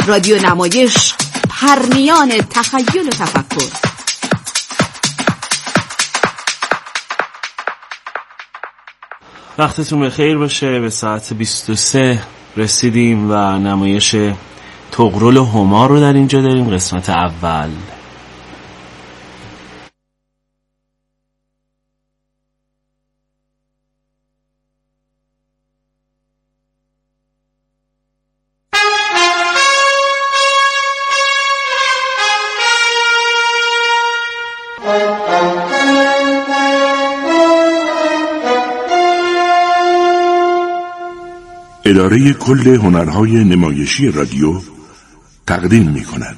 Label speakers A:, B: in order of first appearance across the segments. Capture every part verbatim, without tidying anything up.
A: رادیو نمایش، پرنیان تخیل و تفکر.
B: وقتتون بخیر باشه. به ساعت بیست و سه رسیدیم و نمایش طغرل و هما رو در اینجا داریم، قسمت اول.
C: اداره کل هنرهای نمایشی رادیو تقدیم می کند.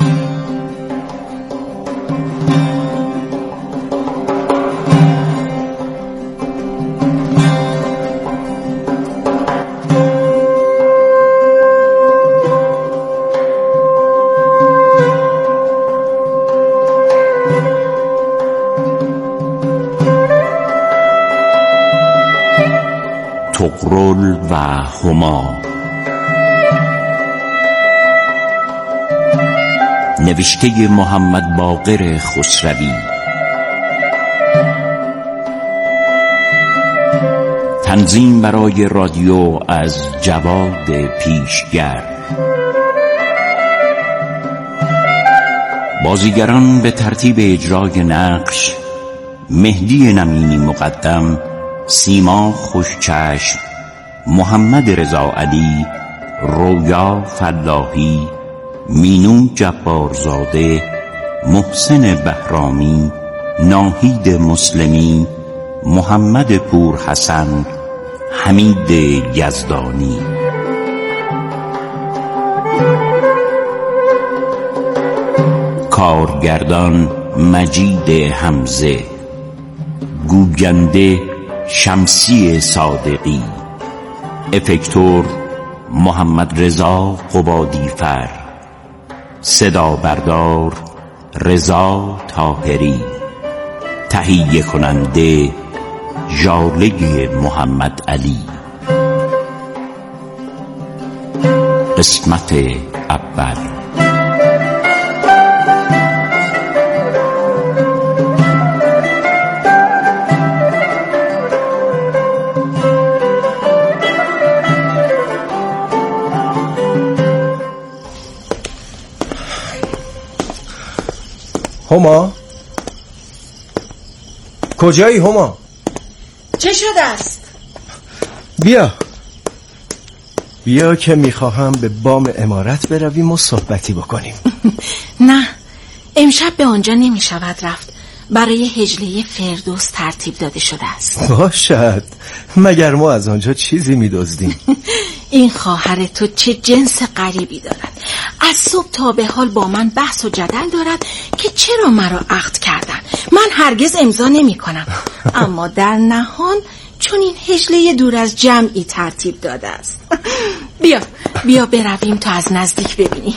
D: طغرل و هما، نوشته محمد باقر خسروی، تنظیم برای رادیو از جواد پیشگر. بازیگران به ترتیب اجرای نقش: مهدی نمینی مقدم، سیما خوشچشم، محمد رضا علی، رویا فلاحی، مینو جبارزاده، محسن بهرامی، ناهید مسلمی، محمد پور حسن، حمید یزدانی. کارگردان مجید حمزه، گوینده شمسی صادقی، افکتور محمد رضا قبادیفر، صدا بردار رضا طاهری، تهیه کننده ژاله محمد علی. قسمت اول.
E: هما؟ کجایی هما؟
F: چه شده است؟
E: بیا بیا که میخواهم به بام عمارت برویم و صحبتی بکنیم.
F: نه، امشب به آنجا نمیشود رفت. برای هجله فردوس ترتیب داده شده است.
E: باشد، مگر ما از آنجا چیزی میدزدیم؟
F: این خواهر تو چه جنس غریبی دارد. از صبح تا به حال با من بحث و جدل دارد که چرا مرا عقد کردن. من هرگز امضا نمی کنم. اما در نهان چون این هجله دور از جمعی ترتیب داده است. بیا بیا برویم تا از نزدیک ببینی.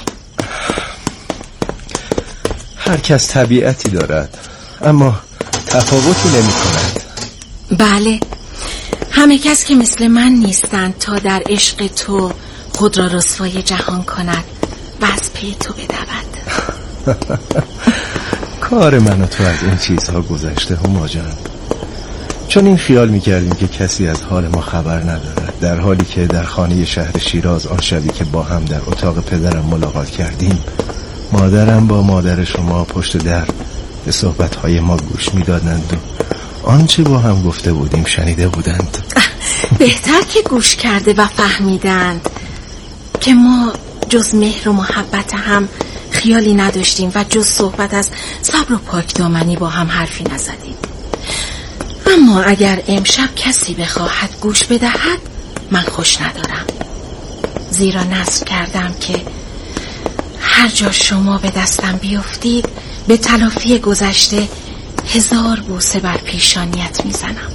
E: هر کس طبیعتی دارد، اما تفاوتی نمی کند.
F: بله، همه کس که مثل من نیستند تا در عشق تو خود را رسوای جهان کند و از پی تو بدود.
E: کار من و تو از این چیزها گذشته هما جان. چون این خیال میکردیم که کسی از حال ما خبر ندارد، در حالی که در خانه شهر شیراز آن شبی که با هم در اتاق پدرم ملاقات کردیم، مادرم با مادر شما پشت در به صحبتهای ما گوش میدادند و آنچه با هم گفته بودیم شنیده بودند.
F: بهتر که گوش کرده و فهمیدند که ما جز مهر و محبت هم خیالی نداشتیم و جز صحبت از صبر و پاکدامنی با هم حرفی نزدیم. اما اگر امشب کسی بخواهد گوش بدهد، من خوش ندارم، زیرا نذر کردم که هر جا شما به دستم بیفتید به تلافی گذشته هزار بوسه بر پیشانیت میزنم.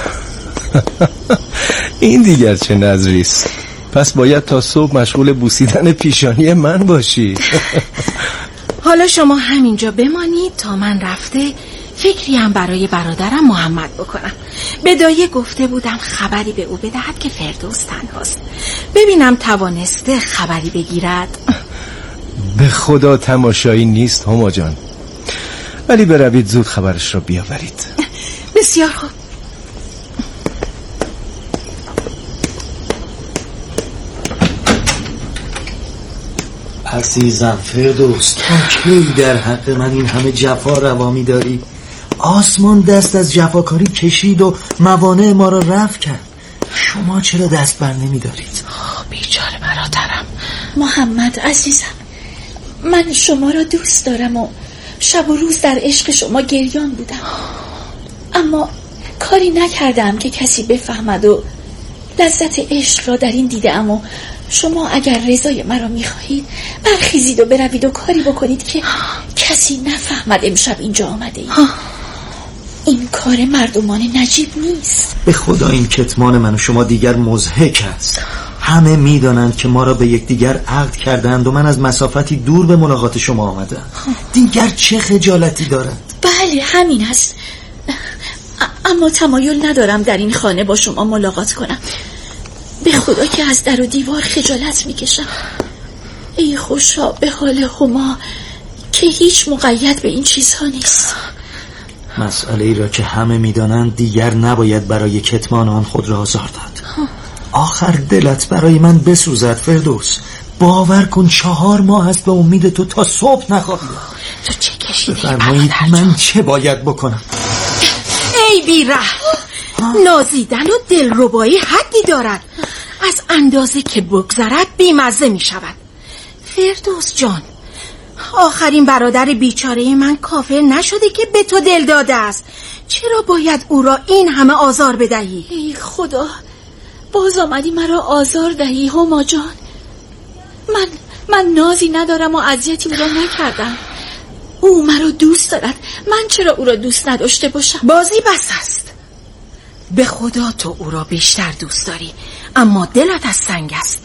E: این دیگر چه نظریست؟ پس باید تا صبح مشغول بوسیدن پیشانی من باشی.
F: حالا شما همینجا بمانید تا من رفته فکری هم برای برادرم محمد بکنم. به دایه گفته بودم خبری به او بدهد که فردوس تنهاست، ببینم توانسته خبری بگیرد.
E: به خدا تماشایی نیست هما جان، ولی بروید زود خبرش را بیاورید.
F: بسیار خوب.
G: عزیزم فردوس، تا کی در حق من این همه جفا روا می‌داری؟ آسمان دست از جفاکاری کشید و موانع ما را رفع کرد. شما چرا دست بر نمی‌دارید؟
F: بیچاره برادرم. محمد عزیزم، من شما را دوست دارم و شب و روز در عشق شما گریان بودم، اما کاری نکردم که کسی بفهمد و لذت عشق را در این دیدم. و شما اگر رضای مرا میخواهید برخیزید و بروید و کاری بکنید که کسی نفهمد امشب اینجا آمده اید. این کار مردمان نجیب نیست.
G: به خدا این کتمان من و شما دیگر مضحک است. همه میدانند که ما را به یکدیگر عقد کردند و من از مسافتی دور به ملاقات شما آمدم. دیگر چه خجالتی دارد؟
F: بله همین است، اما تمایل ندارم در این خانه با شما ملاقات کنم. به خدا که از در و دیوار خجالت میکشم. ای خوشا به حال هما که هیچ مقید به این چیزها نیست.
G: مسئله ای را که همه میدانند دیگر نباید برای کتمان آن خود را آزار داد. آخر دلت برای من بسوزد فردوس. باور کن چهار ماه است به امید تو تا صبح نخوابیدم.
F: تو چه کشیدی؟
G: بفرمایید من چه باید بکنم؟
F: ای بیره، نازیدن و دلربایی حدی دارد. از اندازه که بگذرد بیمزه می شود. فردوس جان، آخرین برادر بیچاره من کافر نشده که به تو دل داده است. چرا باید او را این همه آزار بدهی؟ ای خدا، باز آمدی مرا آزار دهی هما جان. من من نازی ندارم و اذیتی او را نکردم. او مرا دوست دارد، من چرا او را دوست نداشته باشم؟ بازی بس است. به خدا تو او را بیشتر دوست داری، اما دلت از سنگ است.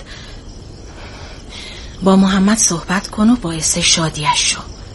F: با محمد صحبت کن و باعث شادیش شو.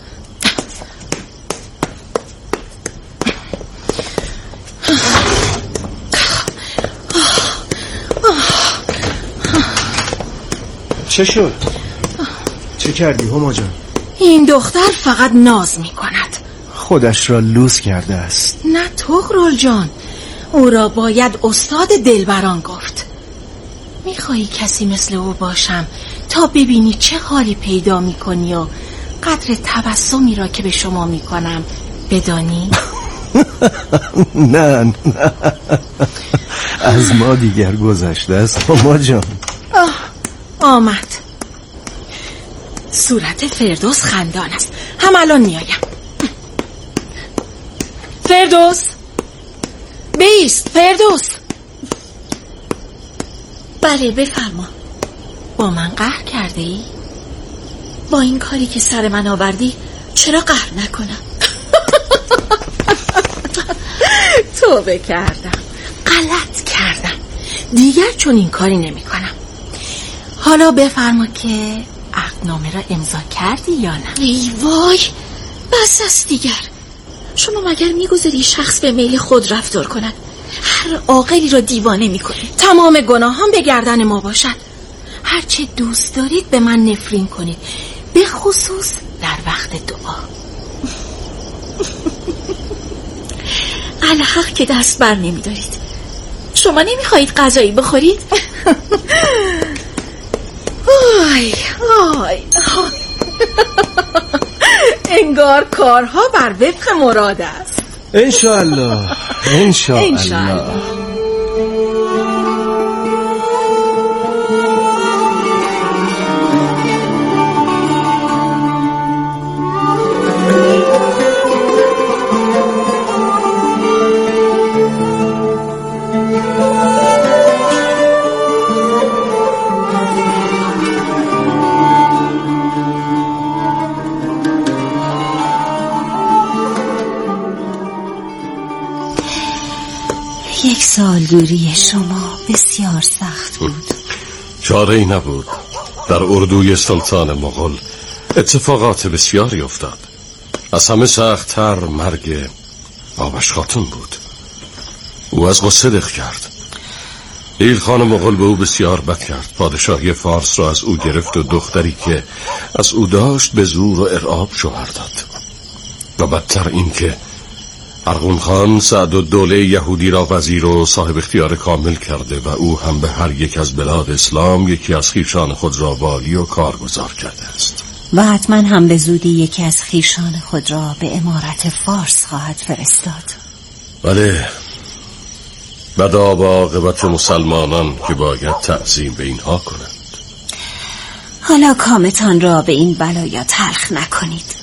E: چه شد؟ چه کردی هما جان؟
F: این دختر فقط ناز می کند.
E: خودش را لوس کرده است.
F: نه طغرل جان، او را باید استاد دلبران گفت. میخوایی کسی مثل او باشم تا ببینی چه حالی پیدا میکنی و قدر تبسمی را که به شما میکنم بدانی؟
E: نه نه از ما دیگر گذشته است هما جان.
F: آه آمد. صورت فردوس خندان است. هم الان میایم. فردوس بیست. فردوس. بله بفرما. با من قهر کرده ای؟ با این کاری که سر من آوردی چرا قهر نکنم؟ توبه کردم، غلط کردم، دیگر چون این کاری نمی کنم. حالا بفرما که عقدنامه را امضا کردی یا نه؟ ای وای، بس است دیگر. شما مگر میگذاری شخص به میل خود رفتار کند؟ هر عاقلی را دیوانه میکنید. تمام گناهان به گردن ما باشد. هرچه دوست دارید به من نفرین کنید، به خصوص در وقت دعا. الحق که دست بر نمیدارید. شما نمیخواهید غذایی بخورید؟ آی آی انگار کارها بر وفق مراد است.
E: انشاءالله انشاءالله.
H: یک سال دوری شما بسیار سخت بود.
I: چاره ای نبود. در اردوی سلطان مغول اتفاقات بسیاری افتاد. از همه سخت‌تر مرگ آبش خاتون بود. او از غصه دق کرد. ایلخان مغول به او بسیار بد کرد. پادشاهی فارس را از او گرفت و دختری که از او داشت به زور و ارعاب شوهر داد. و بدتر این که ارغون خان سعد و دوله یهودی را وزیر و صاحب اختیار کامل کرده و او هم به هر یک از بلاد اسلام یکی از خویشان خود را والی و کارگزار کرده است.
H: و حتما هم به زودی یکی از خویشان خود را به امارت فارس خواهد فرستاد.
I: بله، بدا با عاقبت مسلمانان که باید تعظیم به اینها کنند.
H: حالا کامتان را به این بلایا تلخ نکنید.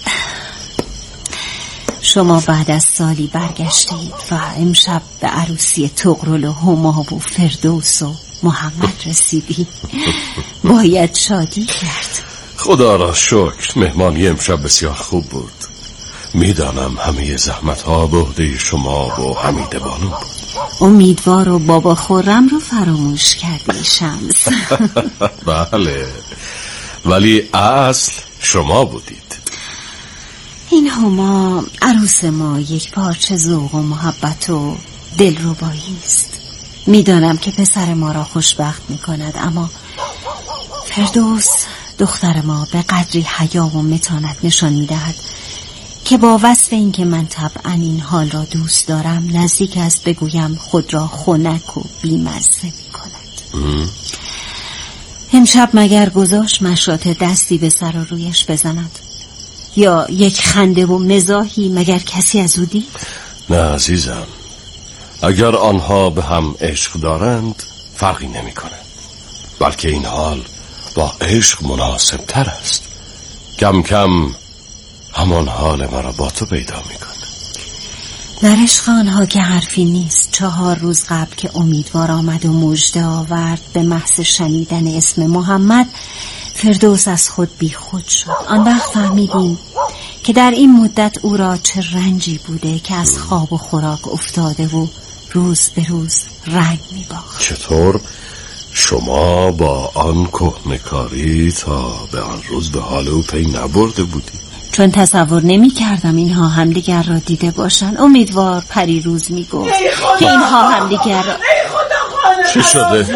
H: شما بعد از سالی برگشتید و امشب به عروسی طغرل و هما و فردوس و محمد رسیدید. باید شادی کرد.
I: خدا را شکر مهمانی امشب بسیار خوب بود. میدانم همه زحمت ها به عهده شما و حمید بانو بود.
H: امیدوار و بابا خرم رو فراموش کردی شمس.
I: بله، ولی اصل شما بودید.
H: این هما عروس ما یک پارچه ذوق و محبت و دلربایی است. میدانم که پسر ما را خوشبخت میکند، اما فردوس دختر ما به قدری حیا و متانت نشان میدهد که با وصف این که من طبعا این حال را دوست دارم نزدیک است بگویم خود را خنک و بی‌مزه میکند. امشب مگر گذاشت مشاط دستی به سر و رویش بزند؟ یا یک خنده و مزاحی مگر کسی از او دید؟
I: نه عزیزم، اگر آنها به هم عشق دارند فرقی نمی کنه، بلکه این حال با عشق مناسب تر است. کم کم همان حال مرا با تو پیدا می کنه.
H: در عشق آنها که حرفی نیست. چهار روز قبل که امیدوار آمد و مژده آورد به محض شنیدن اسم محمد، فردوس از خود بی خود شد. آن وقت فهمیدیم که در این مدت او را چه رنجی بوده که از خواب و خوراک افتاده و روز به روز رنگ می باخت.
I: چطور شما با آن کهنه‌کاری تا به آن روز به حال او پی نبرده بودی؟
H: چون تصور نمی کردم اینها همدیگر را دیده باشند. امیدوار پری روز می گفت که اینها همدیگر را...
I: چه شده؟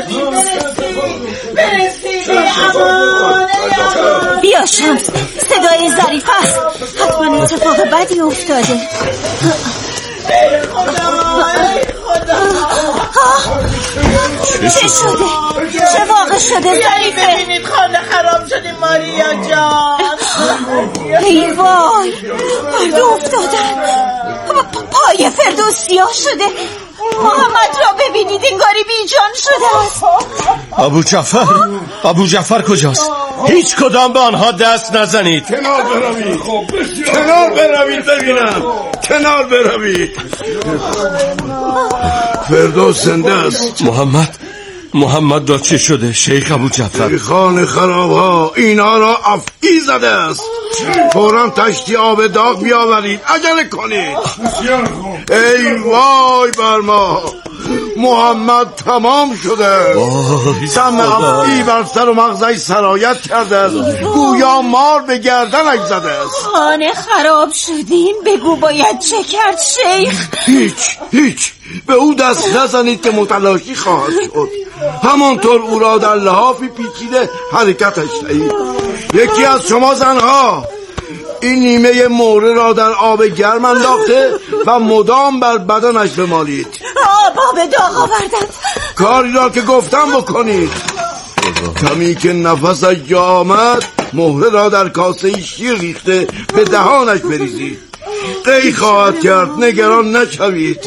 H: بیا شمس، صدای ظریف است. حتما اتفاق بدی افتاده. چه شده؟ چه واقع شده ظریفه؟
J: ببینید خانه خراب شده ماریا جان.
H: ای وای، برده افتادن. پای فردوس سیاه شده. محمد را ببینید، انگاری بی جان شده است.
I: ابو جعفر، ابو جعفر کجاست؟ هیچ کدام به آنها دست نزنید.
C: کنار بروید، کنار بروید ببینم، کنار بروید. فردوس زنده است.
I: محمد محمد را چه شده شیخ ابو جعفر؟
C: خانه خراب ها اینا را افعی زده است. فوراً تشتی آب داغ بیاورید، عجله کنید. ای وای بر ما، محمد تمام شده. سم افعی بر سر و مغزش سرایت کرده است، گویا مار به گردنش زده است.
H: خانه خراب شدیم، بگو باید چه کرد شیخ؟
C: هیچ هیچ به او دست نزنید که متلاشی خواهد شد. همانطور او را در لحافی پیچیده حرکتش دهید. یکی از شما زنها این نیمه موره را در آب گرم انداخته و مدام بر بدنش بمالید.
H: آب آب داغ آوردند.
C: کاری را که گفتم بکنید. کمی که نفسش جا آمد مهره را در کاسه شیر ریخته به دهانش بریزید. قی خواهد کرد، نگران نشوید.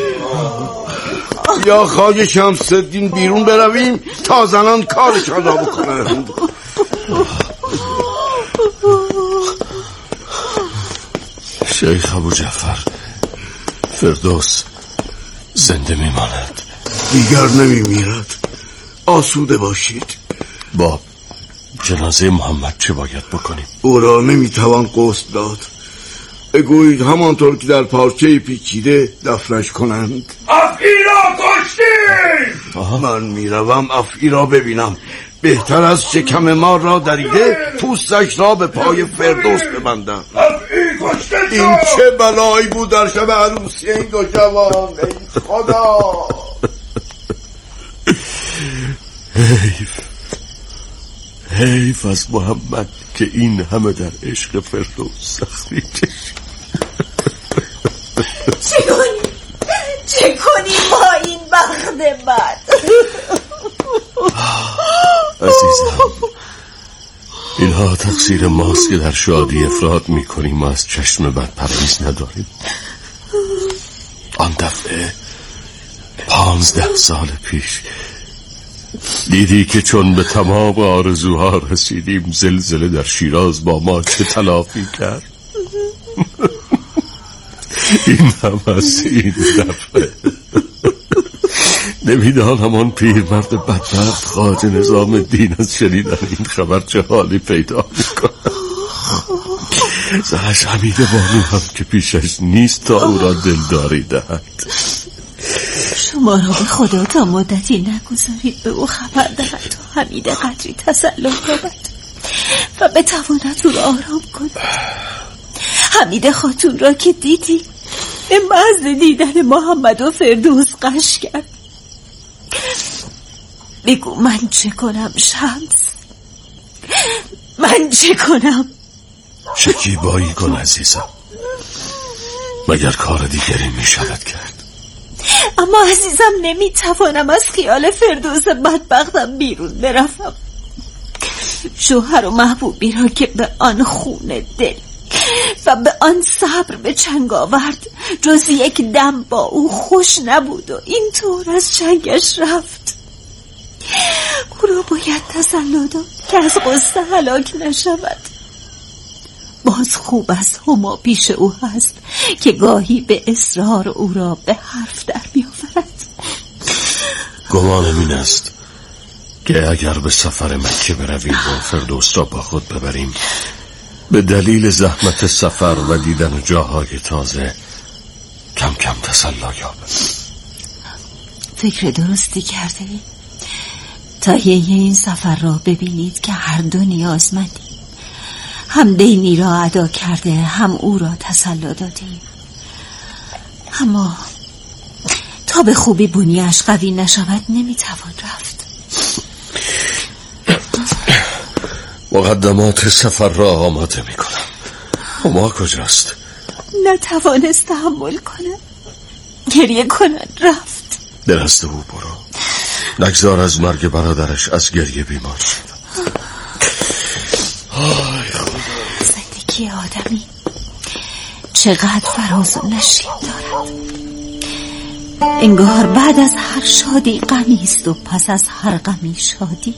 C: یا خواجه شمس الدین بیرون برویم تا زنان کارشان را بکنند.
I: شیخ ابو جعفر، فردوس زنده میماند.
C: دیگر نمیمیرد، آسوده باشید.
I: با جنازه محمد چه باید بکنیم؟ او
C: را نمیتوان غسل داد. بگویید همانطور که در پارچه پیچیده دفنش کنند. افعی را کشتید! من میروم افعی را ببینم. بهتر از شکم مار را دریده پوستش را به پای فردوس ببندم. این چه بلایی بود در شب عروسی این دو جوان. ای خدا!
I: حیف حیف از محمد که این همه در عشق فردوس سختی کشید.
F: چه کنی؟ چه کنی با این بخت بد؟
I: عزیزم، اینها تقصیر ماست که در شادی افراد میکنیم و از چشم بد پرهیز نداریم. آن دفعه پانزده سال پیش دیدی که چون به تمام آرزوها رسیدیم زلزله در شیراز با ما چه تلافی کرد. این هم از این دفعه. نمیدانم آن پیرمرد بدبخت خواجه نظام الدین از شنیدن این خبر چه حالی پیدا میکنه. زنش حمیده بانو هم که پیشش نیست تا او را دلداری دهد.
H: شما را به خدا تا مدتی نگذارید به او خبر دهد تا حمیده قدری تسلط یابد و بتواند او را آرام کند. حمیده خاتون را که دیدی به محض دیدن محمد و فردوس قش کرد. بگو من چه کنم شمس؟ من چه کنم؟
I: شکیبایی کن عزیزم، مگر کار دیگری می شود کرد؟
H: اما عزیزم نمیتوانم از خیال فردوس بدبختم بیرون بروم. شوهر و محبوبی را که به آن خون دل و به آن صبر به چنگ آورد جز یک دم با او خوش نبود و اینطور از چنگش رفت. او را باید تسلی داد که از غصه هلاک نشود. باز خوب است هما پیش او هست که گاهی به اصرار او را به حرف در بیاورد.
I: گمانم این است که اگر به سفر مکه برویم و فردوس را با خود ببریم به دلیل زحمت سفر و دیدن جاهای تازه کم کم تسلی یابد.
H: فکر درستی کرده ای. تهیه این سفر را ببینید که هر دو نیازمندیم. هم دینی را ادا کرده هم او را تسلی دادیم. اما تا به خوبی بنیه‌اش قوی نشود نمیتوان رفت.
I: مقدمات سفر را آماده میکنم. هما کجاست؟
H: نتوانست تحمل کنم. گریه کنن رفت.
I: دست او برو. نگذار از مرگ برادرش از گریه بیمار شد. آی خدا.
H: زندگی آدمی چقدر فراز و نشیب دارد. انگار بعد از هر شادی غمی است و پس از هر غمی شادی.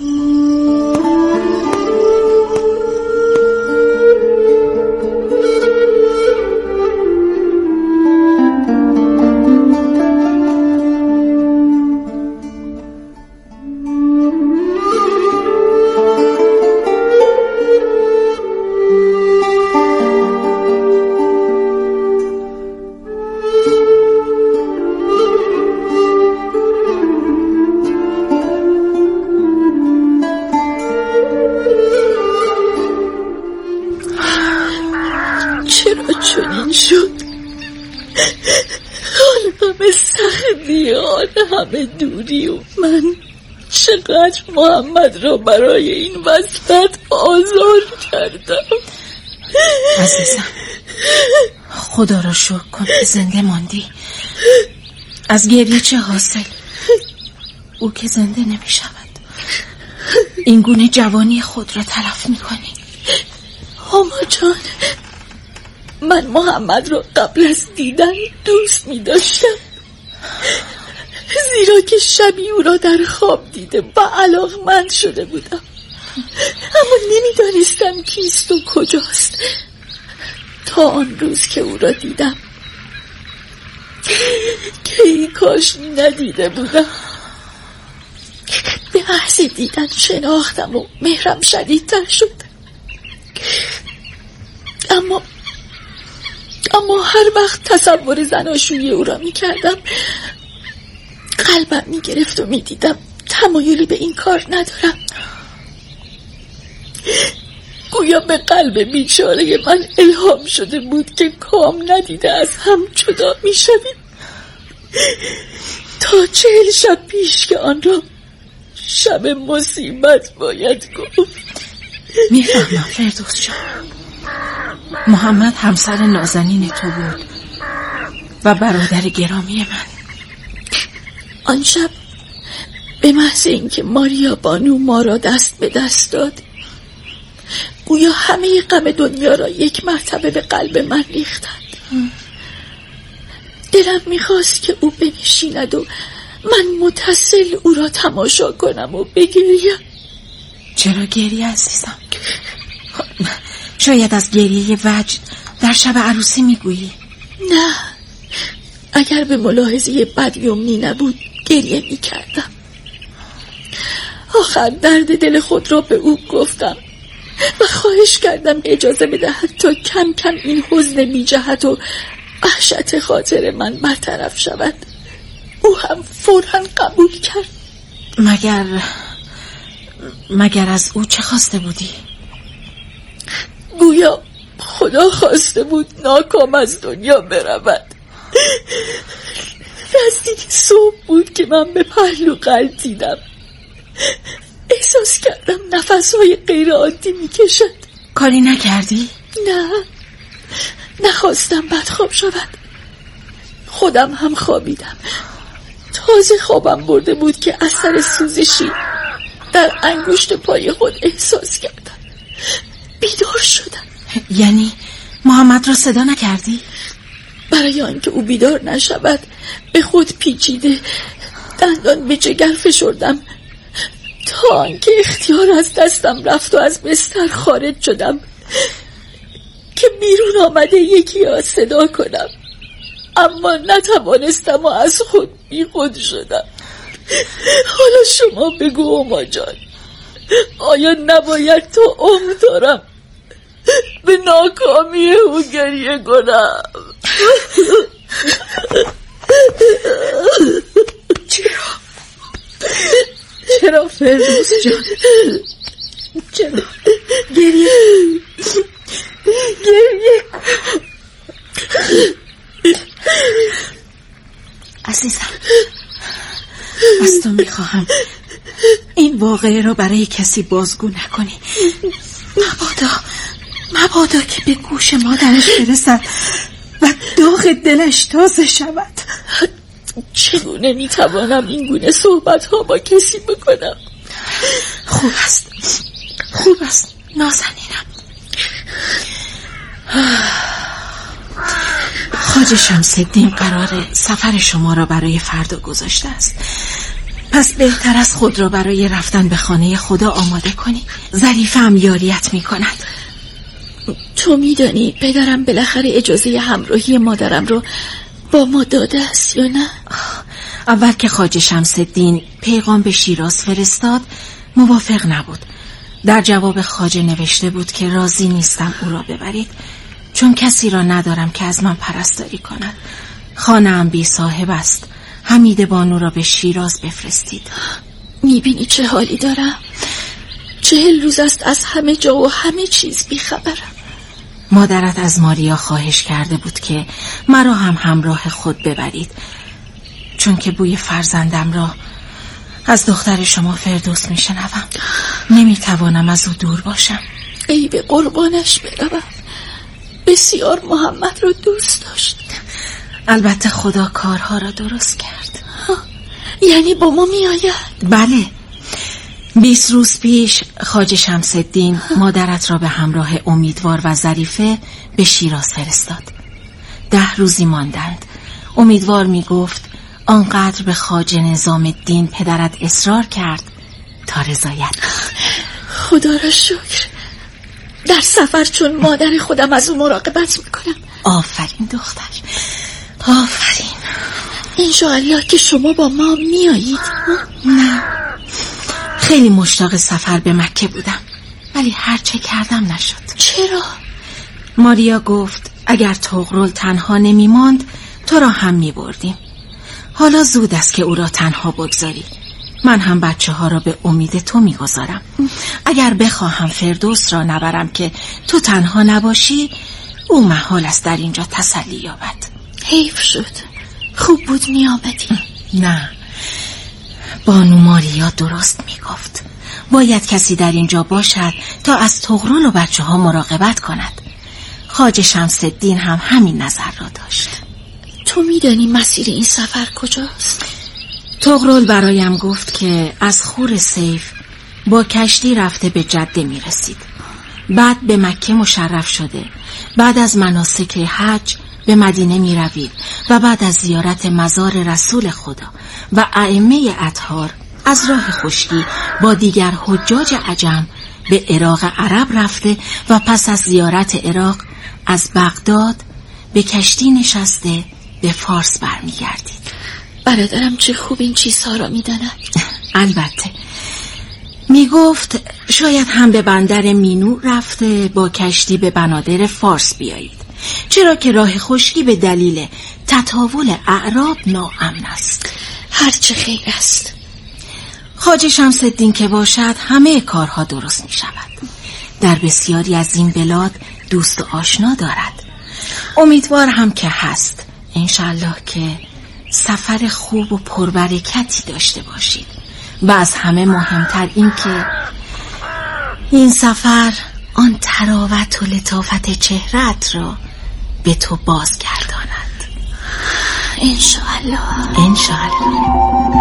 J: همه دوری و من چقدر محمد را برای این وصلت آزار کردم.
F: عزیزم خدا را شکر کن که زنده ماندی. از گریه چه حاصل؟ او که زنده نمی شود. این گونه جوانی خود را تلف می کنی.
J: هما جان، من محمد را قبل از دیدن دوست می داشتم، زیرا که شبی او را در خواب دیده و علاقمند شده بودم، اما نمیدانستم کیست و کجاست تا آن روز که او را دیدم که ای کاش ندیده بودم. به محض دیدن شناختم و مهرم شدیدتر شد. اما اما هر وقت تصور زناشویی او را می کردم قلبم می گرفت و می دیدم تمایلی به این کار ندارم. گویا به قلب بیچاره من الهام شده بود که کام ندیده از هم جدا می شویم. تا چهل شب پیش که آن را شب مصیبت باید گفت.
F: میفهمم فردوس جان، محمد همسر نازنین تو بود و برادر گرامی من.
J: آن شب به محض اینکه ماریا بانو ما را دست به دست داد، گویا همه غم دنیا را یک مرتبه به قلب من ریختند. دلم میخواست که او بنشیند و من متصل او را تماشا کنم و بگریم.
F: چرا گریه عزیزم؟ شاید از گریه وجد در شب عروسی میگویی؟
J: نه، اگر به ملاحظه بدیومنی نبود گریه میکردم. آخر درد دل خود را به او گفتم و خواهش کردم اجازه بدهد تا کم کم این حزن بی جهت و وحشت خاطر من برطرف شود. او هم فوراً قبول کرد.
F: مگر مگر از او چه خواسته بودی؟
J: گویا خدا خواسته بود ناکام از دنیا برود. نزدیک صبح بود که من به پهلو غلتیدم. احساس کردم نفسهای غیر عادی میکشد.
F: کاری نکردی؟
J: نه، نخواستم بدخواب شود. خودم هم خوابیدم. تازه خوابم برده بود که اثر سوزشی در انگشت پای خود احساس کردم. بیدار شدم.
F: یعنی محمد را صدا نکردی؟
J: برای آنکه او بیدار نشود به خود پیچیده دندان به جگر فشردم تا آنکه اختیار از دستم رفت و از بستر خارج شدم که بیرون آمده یکی را صدا کنم، اما نتوانستم و از خود بی خود شدم. حالا شما بگو اوما جان، آیا نباید تا عمر دارم به ناکامی او گریه کنم؟
F: چرا؟ چرا فردوس جان؟ چرا؟ گریه گریه عزیزم، از تو میخواهم این واقعه را برای کسی بازگو نکنی. مبادا مبادا که به گوش مادرش برسد و داغ دلش تازه شود.
J: چگونه میتوانم این گونه صحبت ها با کسی بکنم؟
F: خوب است، خوب است نازنینم. خواجه شمس‌الدین قرار سفر شما را برای فردا گذاشته است، پس بهتر از خود را برای رفتن به خانه خدا آماده کنی. ظریفه هم یاریت می کند.
J: تو میدانی پدرم بالاخره اجازه همراهی مادرم رو با ما داده است یا نه؟
F: اول که خواجه شمس‌الدین پیغام به شیراز فرستاد موافق نبود. در جواب خواجه نوشته بود که راضی نیستم او را ببرید، چون کسی را ندارم که از من پرستاری کند. خانه‌ام بی صاحب است. حمید بانو را به شیراز بفرستید.
J: میبینی چه حالی دارم؟ چهل روز است از همه جا و همه چیز بیخبرم.
F: مادرت از ماریا خواهش کرده بود که مرا هم همراه خود ببرید، چون که بوی فرزندم را از دختر شما فردوس میشنوم. نمیتوانم از او دور باشم.
J: ای به قربانش بروم. بسیار محمد را دوست داشت.
F: البته خدا کارها را درست کرد.
J: یعنی با ما می آید؟
F: بله. بیست روز پیش خواجه شمس‌الدین مادرت را به همراه امیدوار و ظریفه به شیراز فرستاد. ده روزی ماندند. امیدوار می گفت آنقدر به خواجه نظام الدین پدرت اصرار کرد تا رضایت.
J: خدا را شکر. در سفر چون مادر خودم از او مراقبت میکنم.
F: آفرین دختر، آفرین.
J: انشاءالله که شما با ما میایید.
F: نه، خیلی مشتاق سفر به مکه بودم، ولی هر چه کردم نشد.
J: چرا؟
F: ماریا گفت اگر طغرل تنها نمی ماند تو را هم می بردیم. حالا زود است که او را تنها بگذاری. من هم بچه ها را به امید تو می گذارم. اگر بخواهم فردوس را نبرم که تو تنها نباشی، او محال است در اینجا تسلی یابد.
J: حیف شد. خوب بود می آمدی.
F: نه، بانو ماریا درست میگفت. باید کسی در اینجا باشد تا از طغرل و بچه ها مراقبت کند. خواجه شمس الدین هم همین نظر را داشت.
J: تو میدانی مسیر این سفر کجاست؟
F: طغرل برایم گفت که از خور سیف با کشتی رفته به جده میرسید. بعد به مکه مشرف شده. بعد از مناسک حج به مدینه می روید و بعد از زیارت مزار رسول خدا و ائمه اطهار از راه خشکی با دیگر حجاج عجم به عراق عرب رفته و پس از زیارت عراق از بغداد به کشتی نشسته به فارس برمی گردید.
J: برادرم چه خوب این چیزها را می داند.
F: البته می گفت شاید هم به بندر مینو رفته با کشتی به بنادر فارس بیایید، چرا که راه خشکی به دلیل تطاول اعراب ناامن است.
J: هرچه خیر است.
F: خواجه شمس الدین که باشد همه کارها درست می شود. در بسیاری از این بلاد دوست و آشنا دارد. امیدوار هم که هست انشالله که سفر خوب و پربرکتی داشته باشید و از همه مهمتر این که این سفر آن تراوت و لطافت چهرت را به تو بازگرداند.
J: انشالله.
F: انشالله.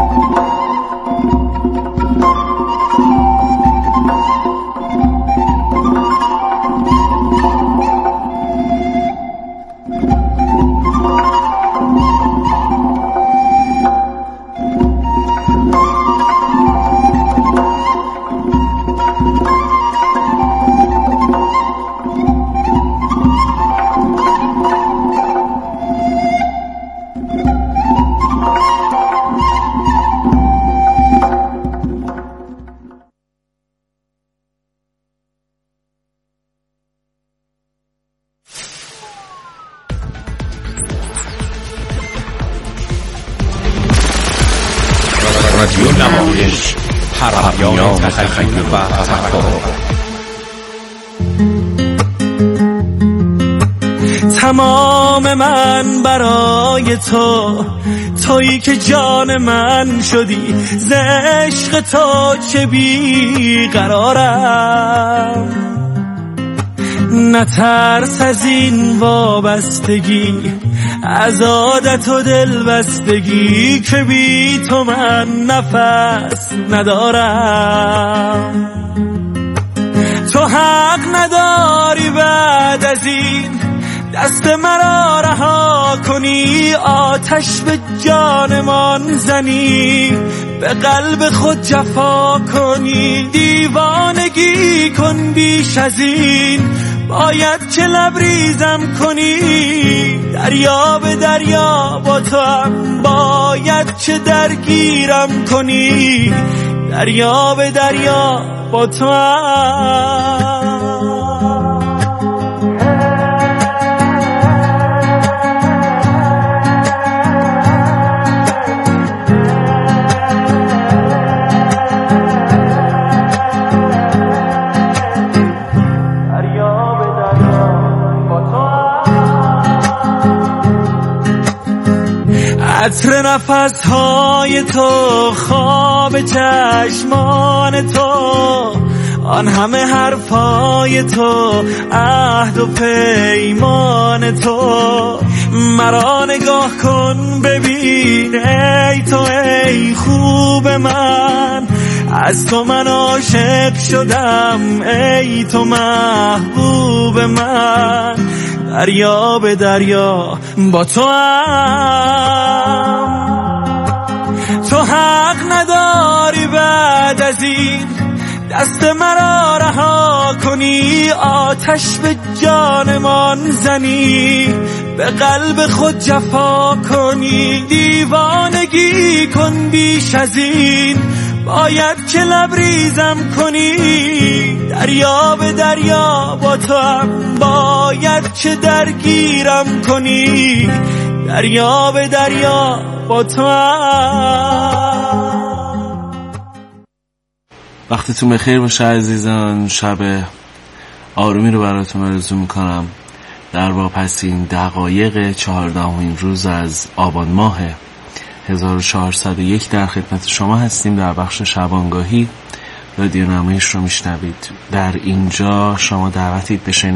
D: رادیو نمایش پرهیان تخیل و تفکر.
K: تمام من برای تو، تویی که جان من شدی، ز عشق تو چه بی قرارم. نترس از این وابستگی، از عادت و دلبستگی، که بی تو من نفس ندارم. تو حق نداری بعد از این دست مرا رها کنی، آتش به جانمان زنی، به قلب خود جفا کنی. دیوانگی کن بیش از این، باید که لبریزم کنی. دریا به دریا با تو هم باید که درگیرم کنی. دریا به دریا با تو هم. عطر نفس های تو، خواب چشمان تو، آن همه حرفای تو، عهد و پیمان تو. مرا نگاه کن ببین ای تو ای خوب من، از تو من عاشق شدم ای تو محبوب من. دریا به دریا با تو هم. تو حق نداری بعد از این دست مرا رها کنی، آتش به جانمان زنی، به قلب خود جفا کنی. دیوانگی کن بیش از این، باید که لبریزم کنی. دریا به دریا با تو هم باید که درگیرم کنی. دریا به دریا با تو هم.
B: وقتتون بخیر باشه عزیزان. شب آرومی رو براتون آرزو میکنم. در واپسین دقایق چهاردهمین روز از آبان ماه هزار و چهارصد و یک در خدمت شما هستیم. در بخش شبانگاهی رادیو نمایش رو میشنوید. در اینجا شما دعوتید به